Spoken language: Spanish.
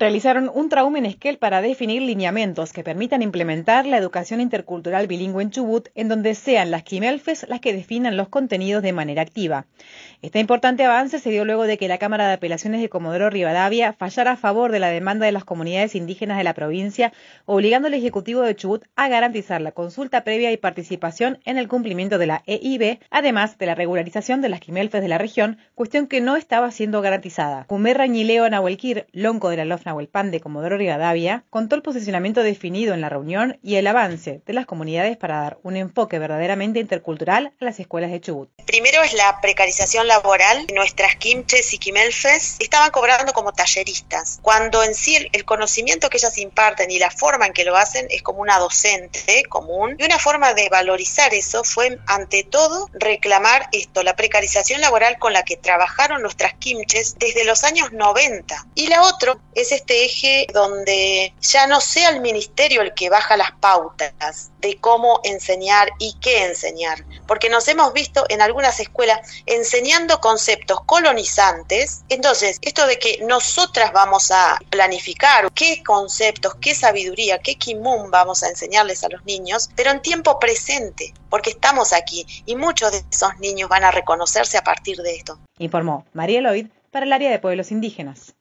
Realizaron un trauma en Esquel para definir lineamientos que permitan implementar la educación intercultural bilingüe en Chubut, en donde sean las quimelfes las que definan los contenidos de manera activa. Este importante avance se dio luego de que la Cámara de Apelaciones de Comodoro Rivadavia fallara a favor de la demanda de las comunidades indígenas de la provincia, obligando al Ejecutivo de Chubut a garantizar la consulta previa y participación en el cumplimiento de la EIB, además de la regularización de las quimelfes de la región, cuestión que no estaba siendo garantizada. Cumerra Ñileo Nahuelquir, lonco de la LOF Nahuelpan de Comodoro Rivadavia, contó el posicionamiento definido en la reunión y el avance de las comunidades para dar un enfoque verdaderamente intercultural a las escuelas de Chubut. Primero es la precarización laboral. Nuestras quimches y quimelfes estaban cobrando como talleristas, cuando en sí el conocimiento que ellas imparten y la forma en que lo hacen es como una docente común, y una forma de valorizar eso fue ante todo reclamar esto, la precarización laboral con la que trabajaron nuestras quimches desde los años 90. Y la otra es este eje donde ya no sea el ministerio el que baja las pautas de cómo enseñar y qué enseñar, porque nos hemos visto en algunas escuelas enseñando conceptos colonizantes. Entonces, esto de que nosotras vamos a planificar qué conceptos, qué sabiduría, qué kimum vamos a enseñarles a los niños, pero en tiempo presente, porque estamos aquí y muchos de esos niños van a reconocerse a partir de esto. Informó María Lloyd para el área de pueblos indígenas.